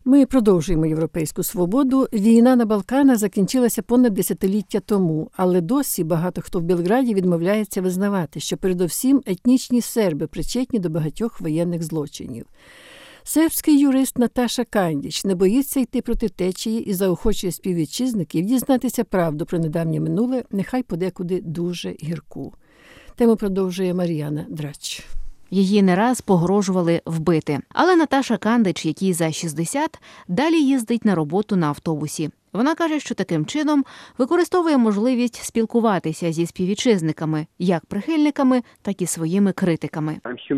Ми продовжуємо «Європейську свободу». Війна на Балканах закінчилася понад десятиліття тому, але досі багато хто в Белграді відмовляється визнавати, що передовсім етнічні серби причетні до багатьох воєнних злочинів. Сербський юрист Наташа Кандіч не боїться йти проти течії і заохочує співвітчизників дізнатися правду про недавнє минуле, нехай подекуди дуже гірку. Тему продовжує Мар'яна Драч. Її не раз погрожували вбити. Але Наташа Кандич, якій за 60, далі їздить на роботу на автобусі. Вона каже, що таким чином використовує можливість спілкуватися зі співвітчизниками, як прихильниками, так і своїми критиками.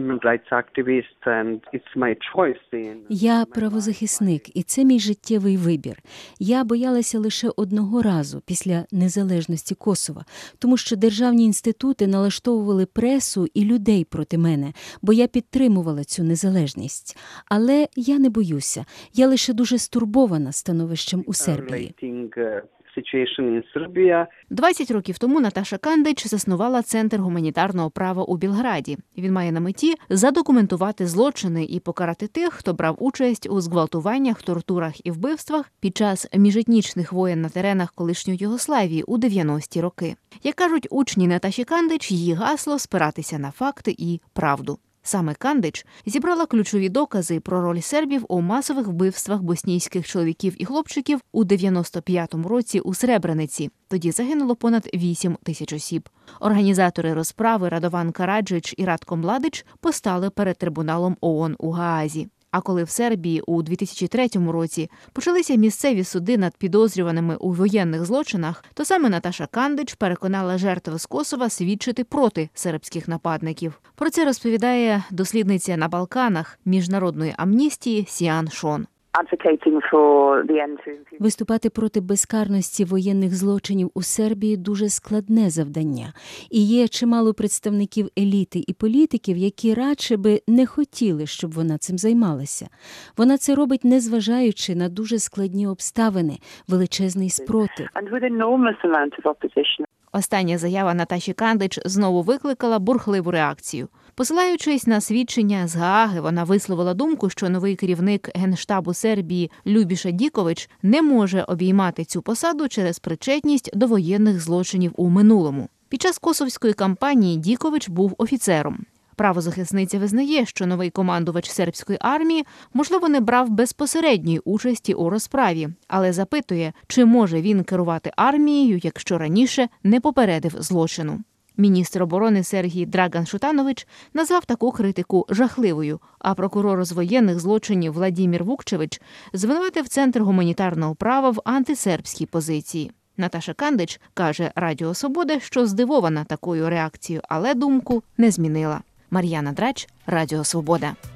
Я правозахисник, і це мій життєвий вибір. Я боялася лише одного разу після незалежності Косова, тому що державні інститути налаштовували пресу і людей проти мене, бо я підтримувала цю незалежність. Але я не боюся, я лише дуже стурбована становищем у Сербії. 20 років тому Наташа Кандич заснувала Центр гуманітарного права у Білграді. Він має на меті задокументувати злочини і покарати тих, хто брав участь у зґвалтуваннях, тортурах і вбивствах під час міжетнічних воєн на теренах колишньої Югославії у 90-ті роки. Як кажуть учні Наташі Кандич, її гасло – спиратися на факти і правду. Саме Кандич зібрала ключові докази про роль сербів у масових вбивствах боснійських чоловіків і хлопчиків у 95-му році у Сребрениці. Тоді загинуло понад 8 тисяч осіб. Організатори розправи Радован Караджич і Радко Младич постали перед трибуналом ООН у Гаазі. А коли в Сербії у 2003 році почалися місцеві суди над підозрюваними у воєнних злочинах, то саме Наташа Кандич переконала жертв з Косова свідчити проти сербських нападників. Про це розповідає дослідниця на Балканах Міжнародної амністії Сіан Шон. Виступати проти безкарності воєнних злочинів у Сербії дуже складне завдання. І є чимало представників еліти і політиків, які радше би не хотіли, щоб вона цим займалася. Вона це робить, незважаючи на дуже складні обставини, величезний спротив. Остання заява Наташі Кандич знову викликала бурхливу реакцію. Посилаючись на свідчення з Гааги, вона висловила думку, що новий керівник Генштабу Сербії Любіша Дікович не може обіймати цю посаду через причетність до воєнних злочинів у минулому. Під час косовської кампанії Дікович був офіцером. Правозахисниця визнає, що новий командувач сербської армії, можливо, не брав безпосередньої участі у розправі, але запитує, чи може він керувати армією, якщо раніше не попередив злочину. Міністр оборони Сергій Драган Шутанович назвав таку критику жахливою, а прокурор з воєнних злочинів Владімір Вукчевич звинуватив Центр гуманітарного права в антисербській позиції. Наташа Кандич каже Радіо Свобода, що здивована такою реакцією, але думку не змінила. Мар'яна Драч, Радіо Свобода.